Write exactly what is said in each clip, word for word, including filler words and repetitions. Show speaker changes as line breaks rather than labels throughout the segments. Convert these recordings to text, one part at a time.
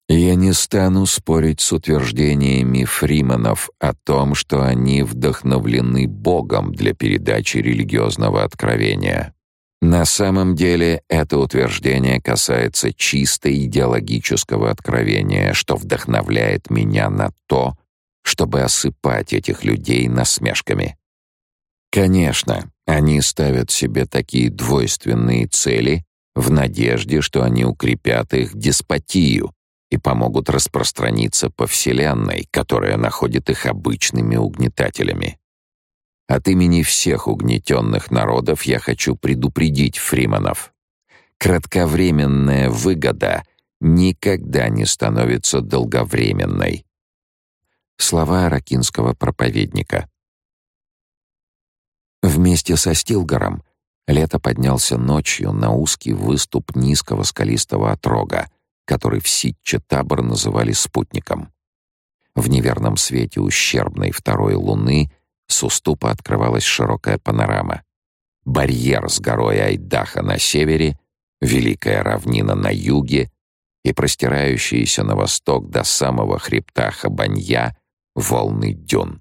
Я не стану спорить с утверждениями фриманов о том, что они вдохновлены Богом для передачи религиозного откровения. На самом деле это утверждение касается чисто идеологического откровения, что вдохновляет меня на то, чтобы осыпать этих людей насмешками. Конечно, они ставят себе такие двойственные цели в надежде, что они укрепят их деспотию и помогут распространиться по вселенной, которая находит их обычными угнетателями. От имени всех угнетенных народов я хочу предупредить фриманов. Кратковременная выгода никогда не становится долговременной. Слова аракинского проповедника. Вместе со Стилгаром Лето поднялся ночью на узкий выступ низкого скалистого отрога, который в Ситче-Табор называли спутником. В неверном свете ущербной второй луны с уступа открывалась широкая панорама. Барьер с горой Айдаха на севере, великая равнина на юге и простирающиеся на восток до самого хребта Хабанья волны дюн.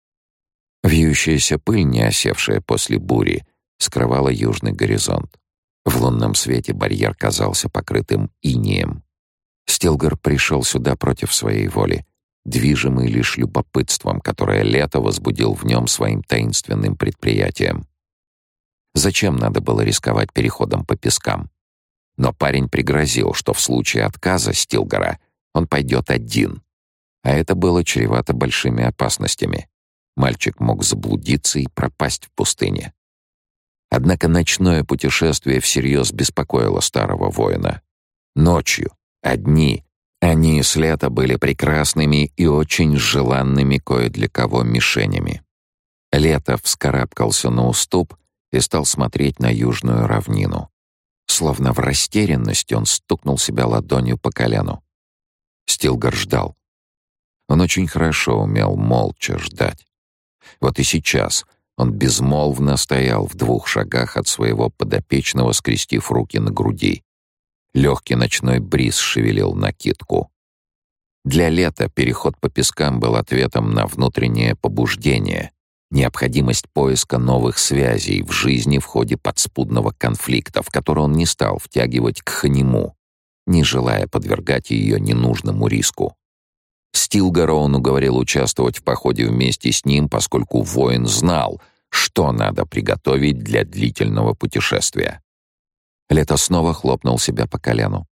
Вьющаяся пыль, не осевшая после бури, скрывала южный горизонт. В лунном свете барьер казался покрытым инеем. Стилгар пришел сюда против своей воли, движимый лишь любопытством, которое Лето возбудил в нем своим таинственным предприятием. Зачем надо было рисковать переходом по пескам? Но парень пригрозил, что в случае отказа Стилгара он пойдет один. А это было чревато большими опасностями. Мальчик мог заблудиться и пропасть в пустыне. Однако ночное путешествие всерьез беспокоило старого воина. Ночью, одни, они с Лето были прекрасными и очень желанными кое для кого мишенями. Лето вскарабкался на уступ и стал смотреть на южную равнину. Словно в растерянности он стукнул себя ладонью по колену. Стилгар ждал. Он очень хорошо умел молча ждать. Вот и сейчас он безмолвно стоял в двух шагах от своего подопечного, скрестив руки на груди. Легкий ночной бриз шевелил накидку. Для Лета переход по пескам был ответом на внутреннее побуждение, необходимость поиска новых связей в жизни в ходе подспудного конфликта, в который он не стал втягивать Кханиму, не желая подвергать ее ненужному риску. Стилгара он уговорил участвовать в походе вместе с ним, поскольку воин знал, что надо приготовить для длительного путешествия. Лето снова хлопнул себя по колену.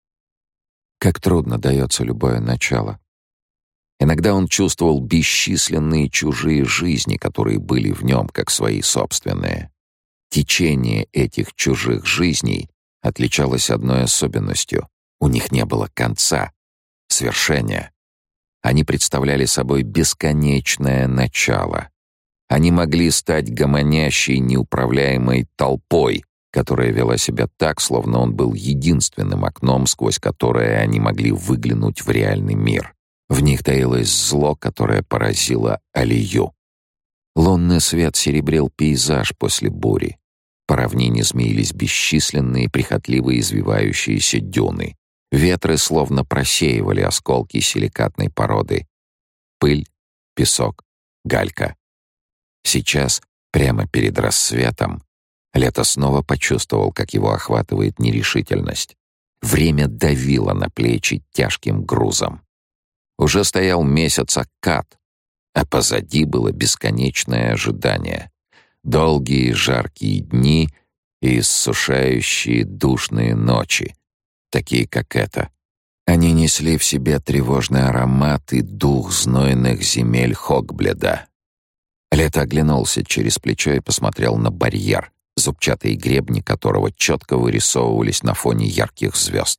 Как трудно дается любое начало. Иногда он чувствовал бесчисленные чужие жизни, которые были в нем как свои собственные. Течение этих чужих жизней отличалось одной особенностью. У них не было конца, свершения. Они представляли собой бесконечное начало. Они могли стать гомонящей, неуправляемой толпой, которая вела себя так, словно он был единственным окном, сквозь которое они могли выглянуть в реальный мир. В них таилось зло, которое поразило Алию. Лунный свет серебрил пейзаж после бури. По равнине змеились бесчисленные, прихотливо извивающиеся дюны. Ветры словно просеивали осколки силикатной породы. Пыль, песок, галька. Сейчас, прямо перед рассветом, Лето снова почувствовал, как его охватывает нерешительность. Время давило на плечи тяжким грузом. Уже стоял месяц Аккад, а позади было бесконечное ожидание. Долгие жаркие дни и иссушающие душные ночи, такие как эта. Они несли в себе тревожный аромат и дух знойных земель Хогбледа. Лето оглянулся через плечо и посмотрел на барьер, зубчатые гребни которого четко вырисовывались на фоне ярких звезд.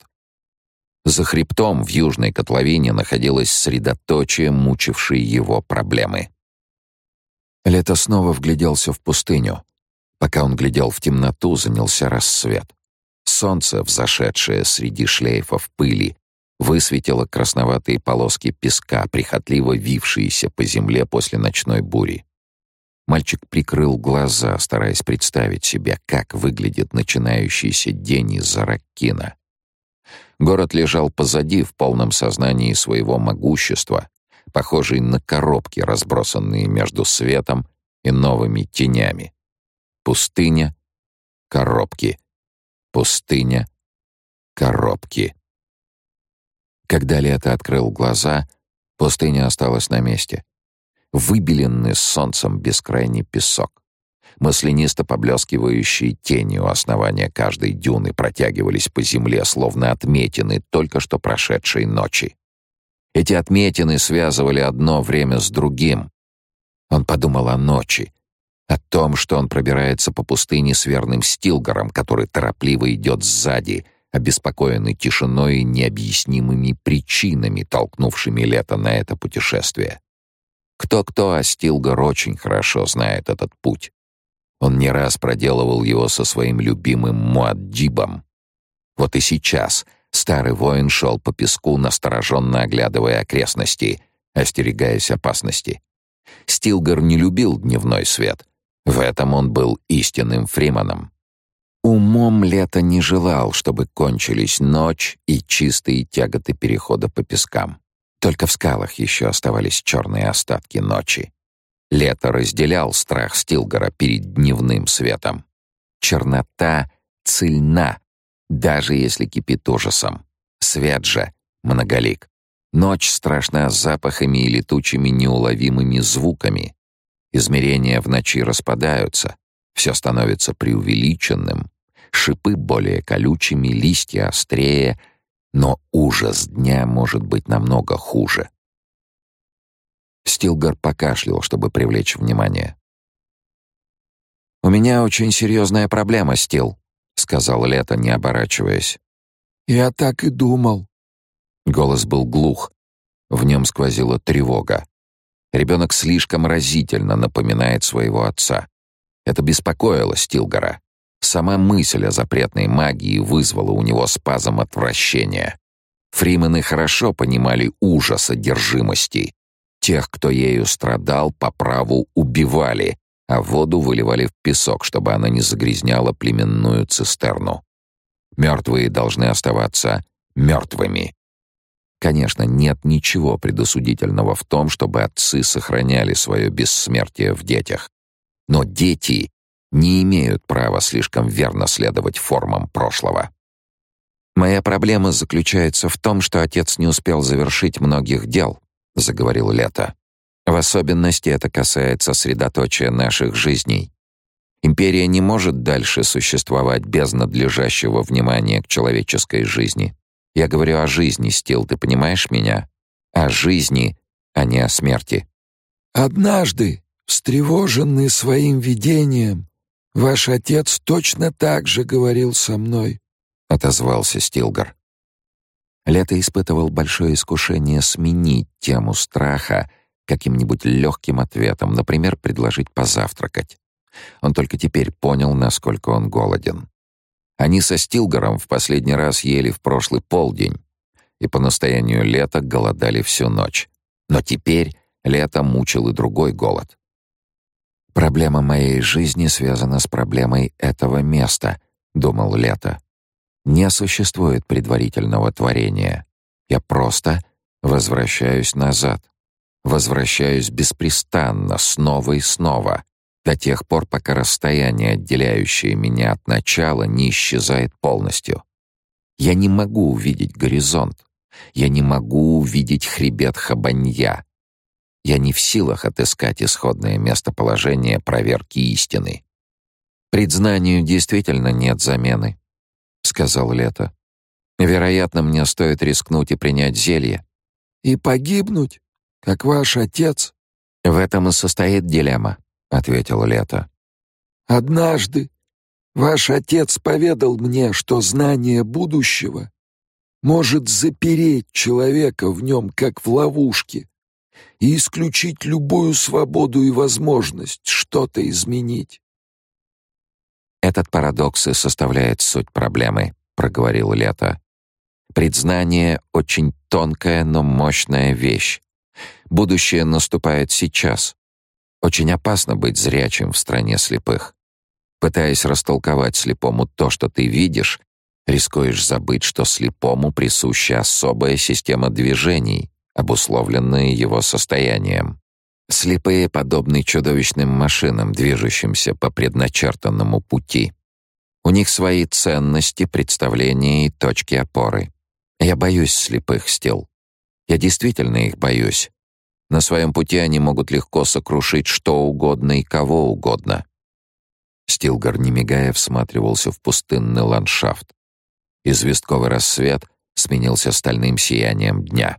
За хребтом в южной котловине находилось средоточие мучившей его проблемы. Лето снова вгляделся в пустыню. Пока он глядел в темноту, занялся рассвет. Солнце, взошедшее среди шлейфов пыли, высветило красноватые полоски песка, прихотливо вившиеся по земле после ночной бури. Мальчик прикрыл глаза, стараясь представить себе, как выглядит начинающийся день из-за Раккина. Город лежал позади в полном сознании своего могущества, похожий на коробки, разбросанные между светом и новыми тенями. Пустыня, коробки. Пустыня, коробки. Когда Лето открыл глаза, пустыня осталась на месте. Выбеленный солнцем бескрайний песок. Маслянисто поблескивающие тени у основания каждой дюны протягивались по земле, словно отметины только что прошедшей ночи. Эти отметины связывали одно время с другим. Он подумал о ночи, о том, что он пробирается по пустыне с верным Стилгаром, который торопливо идет сзади, обеспокоенный тишиной и необъяснимыми причинами, толкнувшими Лето на это путешествие. Кто-кто, а Стилгар очень хорошо знает этот путь. Он не раз проделывал его со своим любимым Муаддибом. Вот и сейчас старый воин шел по песку, настороженно оглядывая окрестности, остерегаясь опасности. Стилгар не любил дневной свет. В этом он был истинным фриманом. Умом Лето не желал, чтобы кончились ночь и чистые тяготы перехода по пескам. Только в скалах еще оставались черные остатки ночи. Лето разделял страх Стилгара перед дневным светом. Чернота цельна, даже если кипит ужасом. Свет же многолик. Ночь страшна запахами и летучими неуловимыми звуками. Измерения в ночи распадаются, все становится преувеличенным, шипы более колючими, листья острее, но ужас дня может быть намного хуже. Стилгар покашлял, чтобы привлечь внимание. «У меня очень серьезная проблема, Стил», — сказал Лето, не оборачиваясь.
«Я так и думал».
Голос был глух, в нем сквозила тревога. Ребенок слишком разительно напоминает своего отца. Это беспокоило Стилгара. Сама мысль о запретной магии вызвала у него спазм отвращения. Фримены хорошо понимали ужас одержимости. Тех, кто ею страдал, по праву убивали, а воду выливали в песок, чтобы она не загрязняла племенную цистерну. Мертвые должны оставаться мертвыми. Конечно, нет ничего предосудительного в том, чтобы отцы сохраняли свое бессмертие в детях. Но дети не имеют права слишком верно следовать формам прошлого. «Моя проблема заключается в том, что отец не успел завершить многих дел», — заговорил Лето. «В особенности это касается средоточия наших жизней. Империя не может дальше существовать без надлежащего внимания к человеческой жизни. Я говорю о жизни, Стил, ты понимаешь меня? О жизни, а не о смерти».
«Однажды, встревоженный своим видением, ваш отец точно так же говорил со мной», — отозвался Стилгар.
Лето испытывал большое искушение сменить тему страха каким-нибудь легким ответом, например, предложить позавтракать. Он только теперь понял, насколько он голоден. Они со Стилгаром в последний раз ели в прошлый полдень и по настоянию Лета голодали всю ночь. Но теперь Лето мучил и другой голод. «Проблема моей жизни связана с проблемой этого места», — думал Лето. «Не существует предварительного творения. Я просто возвращаюсь назад. Возвращаюсь беспрестанно, снова и снова, до тех пор, пока расстояние, отделяющее меня от начала, не исчезает полностью. Я не могу увидеть горизонт. Я не могу увидеть хребет Хабанья. Я не в силах отыскать исходное местоположение проверки истины. Предзнанию действительно нет замены», — сказал Лето. «Вероятно, мне стоит рискнуть и принять зелье».
«И погибнуть, как ваш отец?»
«В этом и состоит дилемма», — ответил Лето.
«Однажды ваш отец поведал мне, что знание будущего может запереть человека в нем, как в ловушке, и исключить любую свободу и возможность что-то изменить».
«Этот парадокс и составляет суть проблемы», — проговорил Лето. «Предзнание — очень тонкая, но мощная вещь. Будущее наступает сейчас. Очень опасно быть зрячим в стране слепых. Пытаясь растолковать слепому то, что ты видишь, Рискуешь забыть, что слепому присуща особая система движений, обусловленная его состоянием. Слепые подобны чудовищным машинам, движущимся по предначертанному пути. У них свои ценности, представления и точки опоры. Я боюсь слепых, Стил. Я действительно их боюсь. На своем пути они могут легко сокрушить что угодно и кого угодно. Стилгар, не мигая, всматривался в пустынный ландшафт. Известковый рассвет сменился стальным сиянием дня.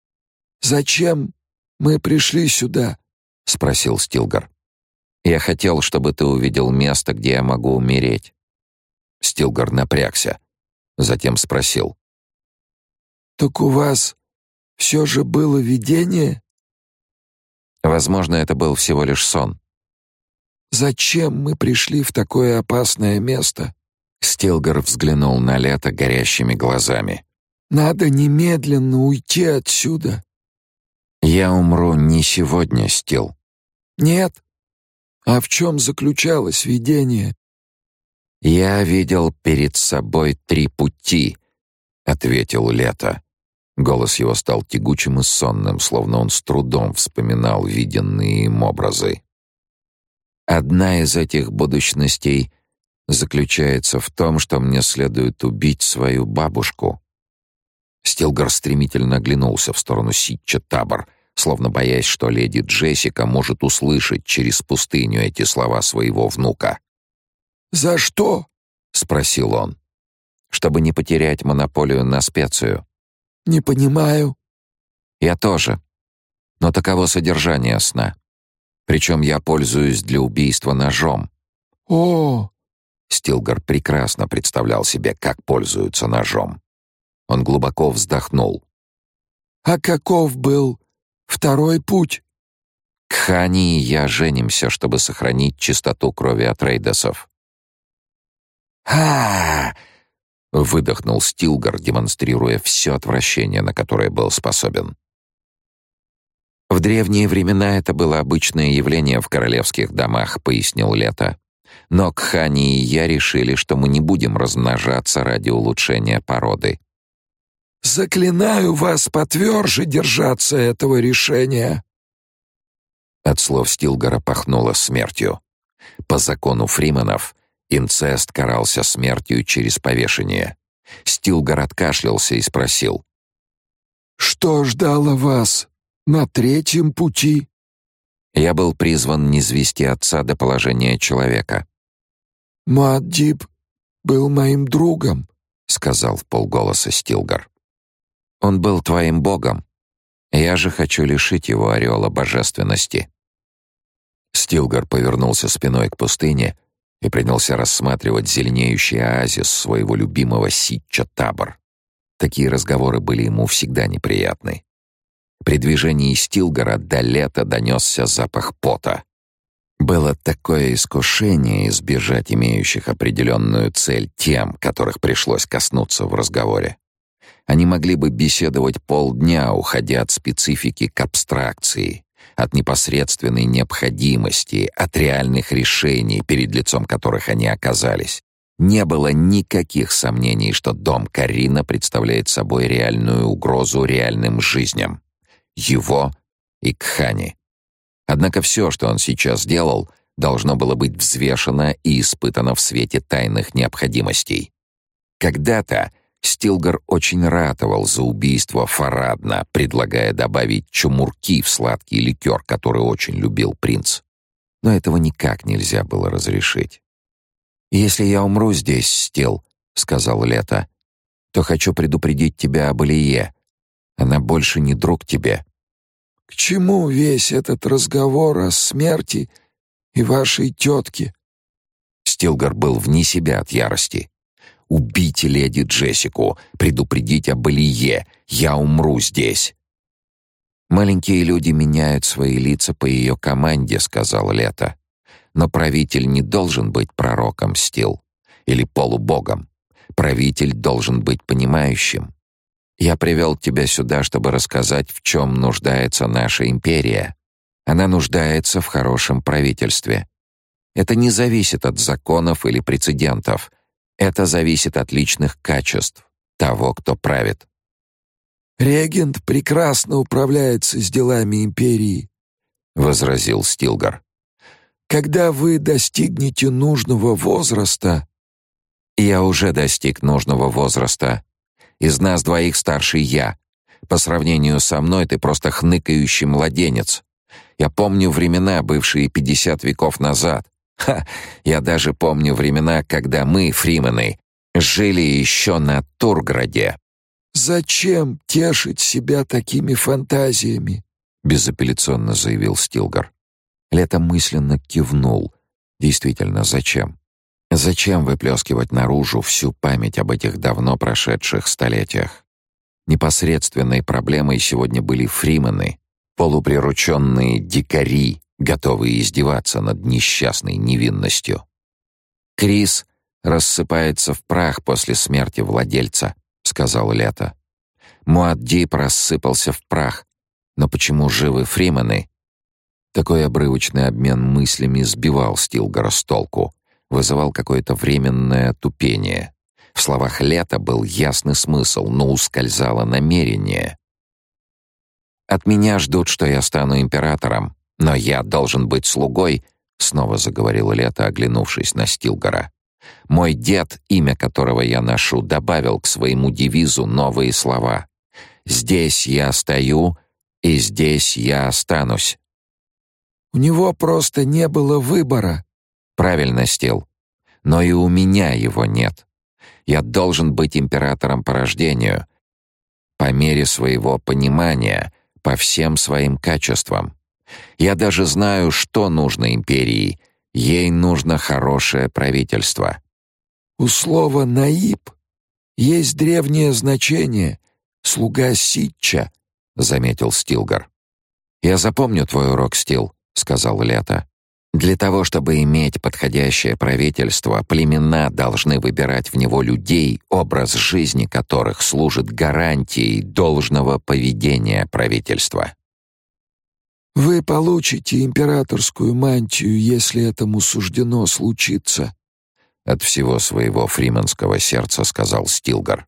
«Зачем мы пришли сюда?» — спросил Стилгар.
«Я хотел, чтобы ты увидел место, где я могу умереть». Стилгар напрягся, затем спросил.
«Так у вас все же было видение?»
«Возможно, это был всего лишь сон».
«Зачем мы пришли в такое опасное место?»
Стилгар взглянул на Лето горящими глазами.
«Надо немедленно уйти отсюда».
«Я умру не сегодня, Стил».
«Нет. А в чем заключалось видение?»
«Я видел перед собой три пути», — ответил Лето. Голос его стал тягучим и сонным, словно он с трудом вспоминал виденные им образы. «Одна из этих будущностей заключается в том, что мне следует убить свою бабушку». Стилгар стремительно оглянулся в сторону Ситча-Табор, словно боясь, что леди Джессика может услышать через пустыню эти слова своего внука.
«За что?» —
спросил он. «Чтобы не потерять монополию на специю».
«Не понимаю».
«Я тоже. Но таково содержание сна. Причем я пользуюсь для убийства ножом».
«О!»
Стилгар прекрасно представлял себе, как пользуются ножом. Он глубоко вздохнул.
«А каков был второй путь?»
«К Хани и я женимся, чтобы сохранить чистоту крови Атрейдесов».
«А-а-а!»
— выдохнул Стилгар, демонстрируя все отвращение, на которое был способен. «В древние времена это было обычное явление в королевских домах», — пояснил Лето. «Но Кхани и я решили, что мы не будем размножаться ради улучшения породы».
«Заклинаю вас потверже держаться этого решения».
От слов Стилгара пахнуло смертью. По закону Фриманов инцест карался смертью через повешение. Стилгар откашлялся и спросил.
«Что ждало вас на третьем пути?»
«Я был призван низвести отца до положения человека».
«Муаддиб был моим другом»,
— сказал вполголоса Стилгар. «Он был твоим богом. Я же хочу лишить его ореола божественности». Стилгар повернулся спиной к пустыне и принялся рассматривать зеленеющий оазис своего любимого Ситча-Табор. Такие разговоры были ему всегда неприятны. При движении Стилгара до Лета донесся запах пота. Было такое искушение избежать имеющих определенную цель тем, которых пришлось коснуться в разговоре. Они могли бы беседовать полдня, уходя от специфики к абстракции, от непосредственной необходимости, от реальных решений, перед лицом которых они оказались. Не было никаких сомнений, что дом Карина представляет собой реальную угрозу реальным жизням. Его и Кхани. Однако все, что он сейчас делал, должно было быть взвешено и испытано в свете тайных необходимостей. Когда-то Стилгар очень ратовал за убийство Фарадна, предлагая добавить чумурки в сладкий ликер, который очень любил принц. Но этого никак нельзя было разрешить. «Если я умру здесь, Стил», — сказал Лето, — «то хочу предупредить тебя об Илье. Она больше не друг тебе».
«К чему весь этот разговор о смерти и вашей тетке?»
Стилгар был вне себя от ярости. «Убить леди Джессику, предупредить об Илье. Я умру здесь». «Маленькие люди меняют свои лица по ее команде», — сказал Лето. «Но правитель не должен быть пророком, Стил, или полубогом. Правитель должен быть понимающим. Я привел тебя сюда, чтобы рассказать, в чем нуждается наша империя. Она нуждается в хорошем правительстве. Это не зависит от законов или прецедентов. Это зависит от личных качеств того, кто правит.
«Регент прекрасно управляется с делами империи», — возразил Стилгар. «Когда вы достигнете нужного возраста...»
«Я уже достиг нужного возраста. Из нас двоих старший я. По сравнению со мной ты просто хныкающий младенец. Я помню времена, бывшие пятьдесят веков назад. Ха! Я даже помню времена, когда мы, фримены, жили еще на Турграде».
«Зачем тешить себя такими фантазиями?»
— безапелляционно заявил Стилгар. Лето мысленно кивнул. Действительно, зачем? Зачем выплескивать наружу всю память об этих давно прошедших столетиях? Непосредственной проблемой сегодня были фримены, полуприрученные дикари, готовые издеваться над несчастной невинностью. Крис рассыпается в прах после смерти владельца, сказал Лето. Муаддиб рассыпался в прах. Но почему живы фримены? Такой обрывочный обмен мыслями сбивал Стилгара с толку, вызывал какое-то временное тупение. В словах Лета был ясный смысл, но ускользало намерение. «От меня ждут, что я стану императором, но я должен быть слугой», — снова заговорил Лето, оглянувшись на Стилгара. «Мой дед, имя которого я ношу, добавил к своему девизу новые слова. Здесь я стою, и здесь я останусь».
«У него просто не было выбора».
«Правильно, Стил. Но и у меня его нет. Я должен быть императором по рождению, по мере своего понимания, по всем своим качествам. Я даже знаю, что нужно империи. Ей нужно хорошее правительство».
«У слова «наиб» есть древнее значение — слуга Ситча», — заметил Стилгар.
«Я запомню твой урок, Стил», — сказал Лето. «Для того, чтобы иметь подходящее правительство, племена должны выбирать в него людей, образ жизни которых служит гарантией должного поведения правительства».
«Вы получите императорскую мантию, если этому суждено случиться», —
от всего своего фриманского сердца сказал Стилгар.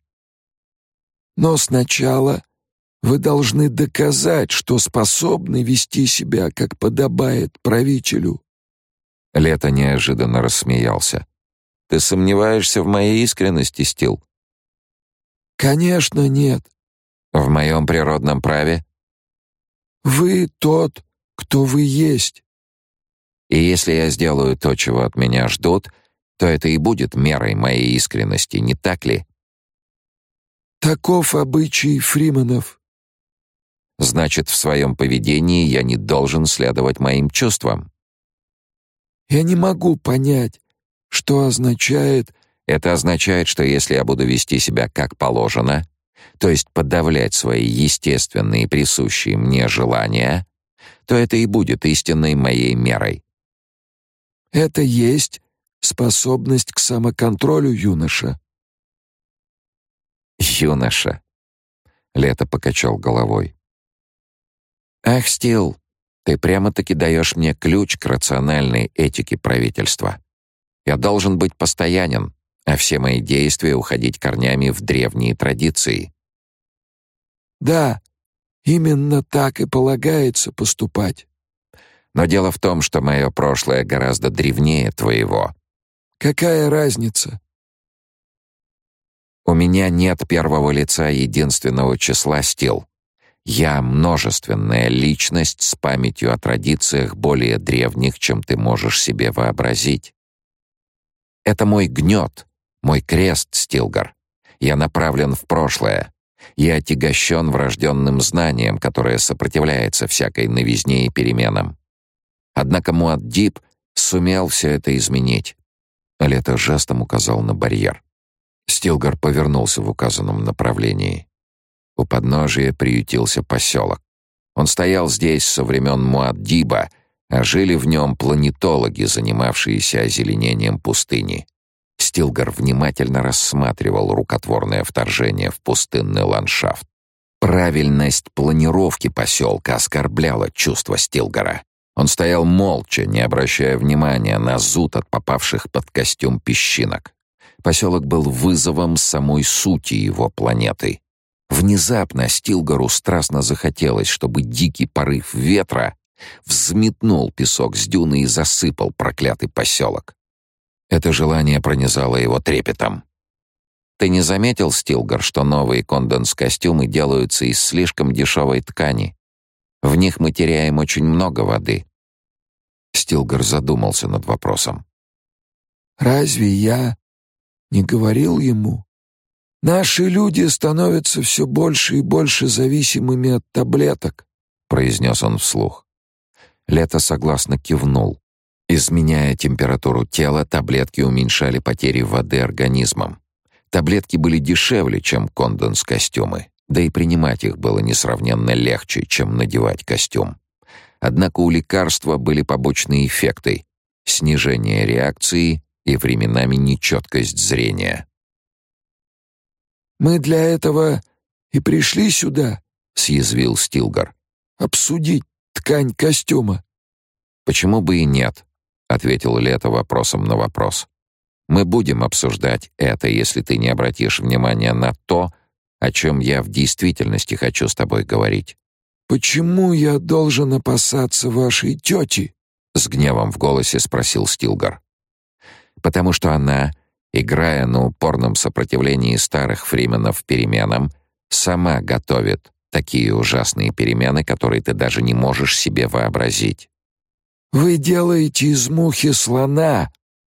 «Но сначала вы должны доказать, что способны вести себя, как подобает правителю».
Лето неожиданно рассмеялся. «Ты сомневаешься в моей искренности, Стил?»
«Конечно, нет».
«В моем природном праве?»
«Вы тот, кто вы есть».
«И если я сделаю то, чего от меня ждут, то это и будет мерой моей искренности, не так ли?»
«Таков обычай фрименов».
«Значит, в своем поведении я не должен следовать моим чувствам».
«Я не могу понять, что означает...»
«Это означает, что если я буду вести себя как положено, то есть подавлять свои естественные присущие мне желания, то это и будет истинной моей мерой».
«Это есть способность к самоконтролю, юноша».
«Юноша», — Лето покачал головой. «Ах, Стил, ты прямо-таки даешь мне ключ к рациональной этике правительства. Я должен быть постоянен, а все мои действия уходить корнями в древние традиции».
«Да, именно так и полагается поступать».
«Но дело в том, что мое прошлое гораздо древнее твоего».
«Какая разница?»
«У меня нет первого лица единственного числа, Стил. Я множественная личность с памятью о традициях более древних, чем ты можешь себе вообразить. Это мой гнет, мой крест, Стилгар. Я направлен в прошлое. Я отягощен врожденным знанием, которое сопротивляется всякой новизне и переменам. Однако Муаддиб сумел все это изменить». Лето жестом указал на барьер. Стилгар повернулся в указанном направлении. У подножия приютился поселок. Он стоял здесь со времен Муаддиба, а жили в нем планетологи, занимавшиеся озеленением пустыни. Стилгар внимательно рассматривал рукотворное вторжение в пустынный ландшафт. Правильность планировки поселка оскорбляла чувства Стилгара. Он стоял молча, не обращая внимания на зуд от попавших под костюм песчинок. Поселок был вызовом самой сути его планеты. Внезапно Стилгару страстно захотелось, чтобы дикий порыв ветра взметнул песок с дюны и засыпал проклятый поселок. Это желание пронизало его трепетом. «Ты не заметил, Стилгар, что новые конденс-костюмы делаются из слишком дешевой ткани? В них мы теряем очень много воды». Стилгар задумался над вопросом.
«Разве я не говорил ему? Наши люди становятся все больше и больше зависимыми от таблеток», — произнес он вслух.
Лето согласно кивнул. Изменяя температуру тела, таблетки уменьшали потери воды организмом. Таблетки были дешевле, чем конденс-костюмы, да и принимать их было несравненно легче, чем надевать костюм. Однако у лекарства были побочные эффекты: снижение реакции и временами нечеткость зрения.
«Мы для этого и пришли сюда», — съязвил
Стилгар.
«Обсудить ткань костюма».
«Почему бы и нет?» — ответил Лето вопросом на вопрос. «Мы будем обсуждать это, если ты не обратишь внимания на то, о чем я в действительности хочу с тобой говорить».
«Почему я должен опасаться вашей тети?» —
с гневом в голосе спросил Стилгар. «Потому что она, играя на упорном сопротивлении старых фрименов переменам, сама готовит такие ужасные перемены, которые ты даже не можешь себе вообразить».
«Вы делаете из мухи слона,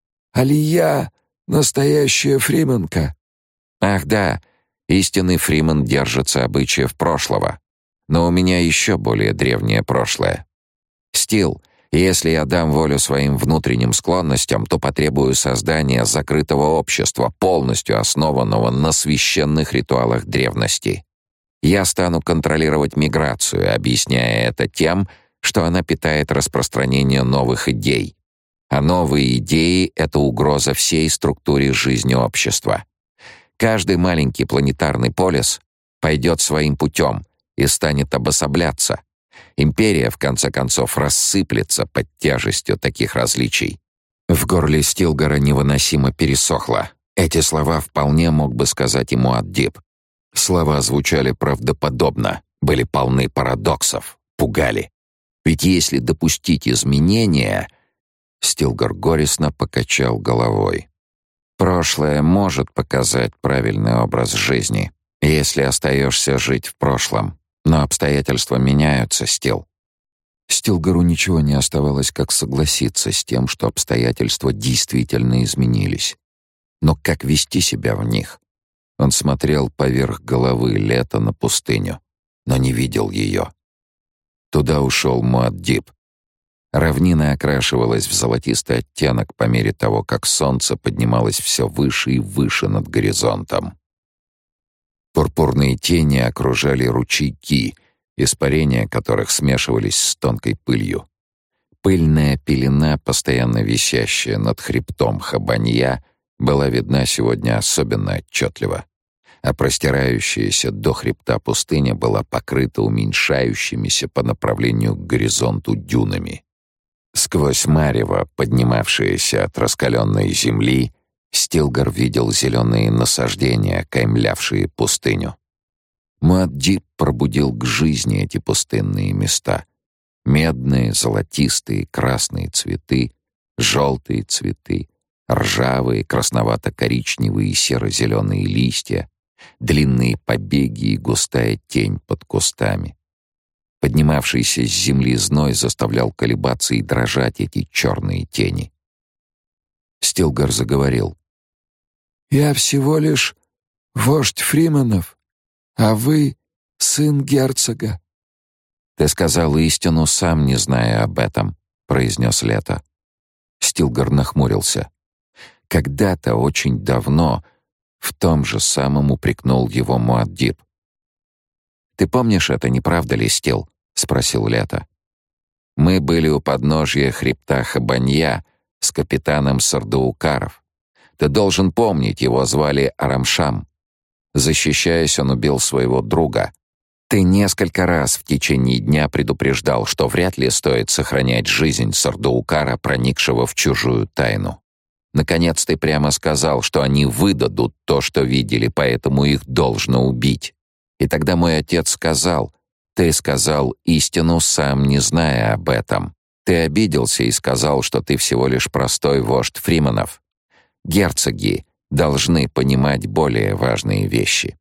Алия — настоящая фрименка».
«Ах да, истинный фримен держится обычаев прошлого. Но у меня еще более древнее прошлое. Стил, если я дам волю своим внутренним склонностям, то потребую создания закрытого общества, полностью основанного на священных ритуалах древности. Я стану контролировать миграцию, объясняя это тем, что она питает распространение новых идей. А новые идеи — это угроза всей структуре жизни общества. Каждый маленький планетарный полис пойдет своим путем и станет обособляться. Империя, в конце концов, рассыплется под тяжестью таких различий». В горле Стилгара невыносимо пересохло. Эти слова вполне мог бы сказать ему Муаддиб. Слова звучали правдоподобно, были полны парадоксов, пугали. Ведь если допустить изменения... Стилгар горестно покачал головой. «Прошлое может показать правильный образ жизни, если остаешься жить в прошлом. Но обстоятельства меняются, Стил». Стилгару ничего не оставалось, как согласиться с тем, что обстоятельства действительно изменились. Но как вести себя в них? Он смотрел поверх головы Лета на пустыню, но не видел ее. Туда ушел Муаддиб. Равнина окрашивалась в золотистый оттенок по мере того, как солнце поднималось все выше и выше над горизонтом. Пурпурные тени окружали ручейки, испарения которых смешивались с тонкой пылью. Пыльная пелена, постоянно висящая над хребтом Хабанья, была видна сегодня особенно отчетливо, а простирающаяся до хребта пустыня была покрыта уменьшающимися по направлению к горизонту дюнами. Сквозь марево, поднимавшееся от раскаленной земли, Стилгар видел зеленые насаждения, каймлявшие пустыню. Муаддиб пробудил к жизни эти пустынные места. Медные, золотистые, красные цветы, желтые цветы, ржавые, красновато-коричневые и серо-зеленые листья, длинные побеги и густая тень под кустами. Поднимавшийся с земли зной заставлял колебаться и дрожать эти черные тени. Стилгар заговорил.
«Я всего лишь вождь фрименов, а вы — сын герцога».
«Ты сказал истину, сам не зная об этом», — произнес Лето. Стилгар нахмурился. Когда-то, очень давно, в том же самом упрекнул его Муаддиб. «Ты помнишь это, не правда ли, Стил?» — спросил Лето. «Мы были у подножья хребта Хабанья с капитаном Сардаукаров. Ты должен помнить, его звали Арамшам. Защищаясь, он убил своего друга. Ты несколько раз в течение дня предупреждал, что вряд ли стоит сохранять жизнь Сардаукара, проникшего в чужую тайну. Наконец ты прямо сказал, что они выдадут то, что видели, поэтому их должно убить. И тогда мой отец сказал, ты сказал истину, сам не зная об этом. Ты обиделся и сказал, что ты всего лишь простой вождь фриманов. Герцоги должны понимать более важные вещи.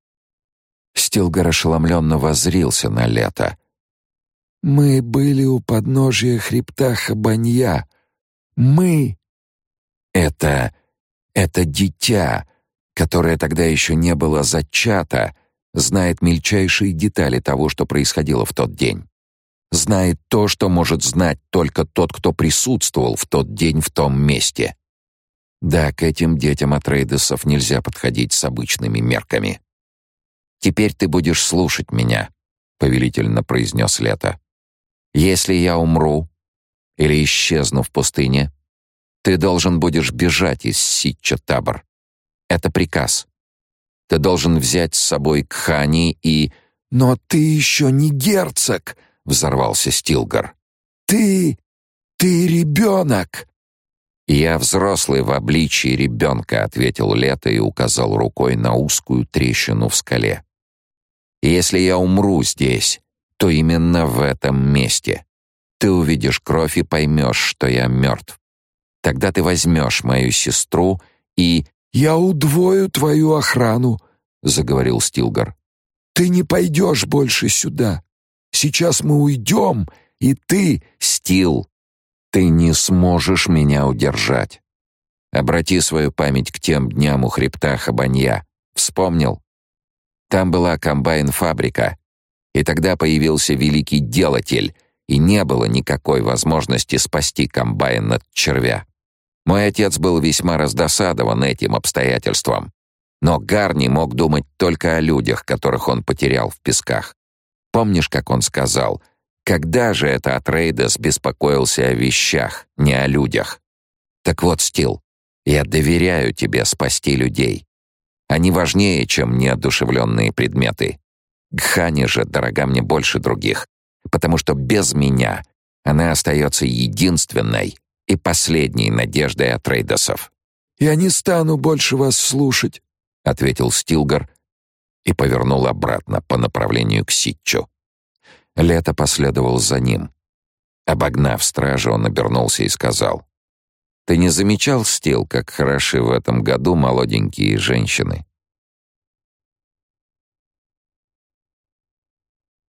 Стилгар ошеломленно воззрился на Лето.
«Мы были у подножия хребта Хабанья. Мы...»
«Это... это дитя, которое тогда еще не было зачато, знает мельчайшие детали того, что происходило в тот день. Знает то, что может знать только тот, кто присутствовал в тот день в том месте. Да, к этим детям Атрейдесов нельзя подходить с обычными мерками. Теперь ты будешь слушать меня», — повелительно произнес Лето. «Если я умру или исчезну в пустыне, ты должен будешь бежать из Ситча-Табор. Это приказ. Ты должен взять с собой Кхани и...»
«Но ты еще не герцог!» — взорвался Стилгар. «Ты... ты ребенок!»
«Я взрослый в обличии ребенка», — ответил Лето и указал рукой на узкую трещину в скале. «Если я умру здесь, то именно в этом месте. Ты увидишь кровь и поймешь, что я мертв. Тогда ты возьмешь мою сестру и...»
«Я удвою твою охрану», — заговорил Стилгар. «Ты не пойдешь больше сюда. Сейчас мы уйдем, и ты...»
«Стил, ты не сможешь меня удержать. Обрати свою память к тем дням у хребта Хабанья. Вспомнил? Там была комбайн-фабрика, и тогда появился великий делатель, и не было никакой возможности спасти комбайн от червя. Мой отец был весьма раздосадован этим обстоятельством, но Гарни мог думать только о людях, которых он потерял в песках. Помнишь, как он сказал, когда же это Атрейдес беспокоился о вещах, не о людях? Так вот, Стил, я доверяю тебе спасти людей. Они важнее, чем неодушевленные предметы. Гхани же дорога мне больше других, потому что без меня она остается единственной и последней надеждой Атрейдесов.
«Я не стану больше вас слушать»,
— ответил Стилгар и повернул обратно по направлению к Ситчу. Лето последовал за ним. Обогнав стражу, он обернулся и сказал: «Ты не замечал, Стил, как хороши в этом году молоденькие женщины?